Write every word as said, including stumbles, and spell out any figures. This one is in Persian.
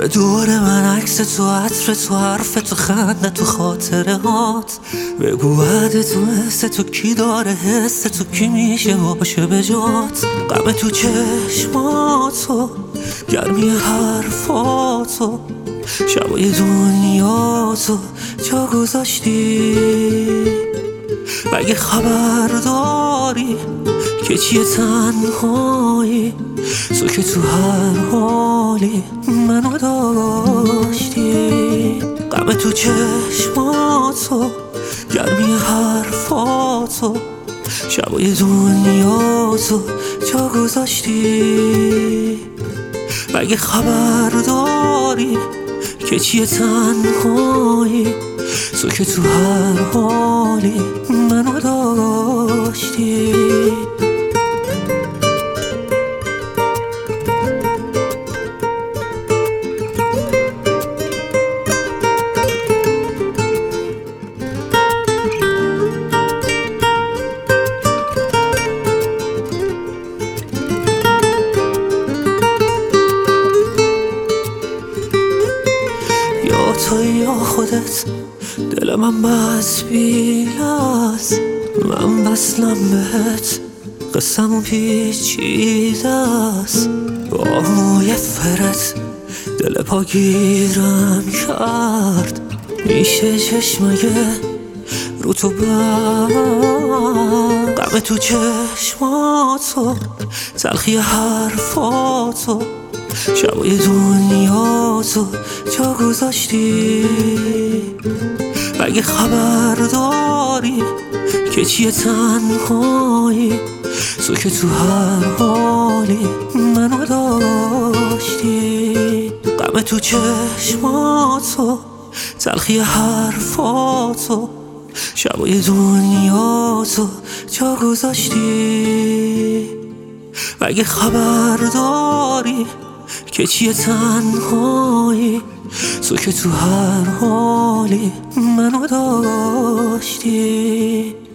دور من عکس تو، عطر تو، حرف تو، خنده تو، خاطره هات. بگو بعد تو حس تو کی داره، حس تو کی میشه باشه به جات. غم تو چشماتو، گرمی حرفاتو، شبای دنیاتو جا گذاشتی. مگه خبر داری که چیه تنهایی؟ تو که تو هر حالی منو داشتی. غم تو چشماتو، گرمی حرفاتو، شبای دنیاتو جا گذاشتی. مگه خبر داری که چیه تنهایی؟ تو که تو هر حالی منو داشتی. یا تو یا خودت، دل من بس بیلاست. من بسلم بهت، قسم پیچیده است. با موی فرت دل پا گیرم کرد. میشه چشمه رو تو بر. غم تو چشماتو، تلخی حرفاتو، شبای دنیاتو جا گذاشتی. مگه خبر داری که چیه تنهایی؟ تو که تو هر حالی منو داشتی. غم تو چشماتو، تلخی حرفاتو، شبای دنیاتو جا گذاشتی. مگه خبر داری که چیه تنهایی؟ تو که تو هر حالی منو داشتی.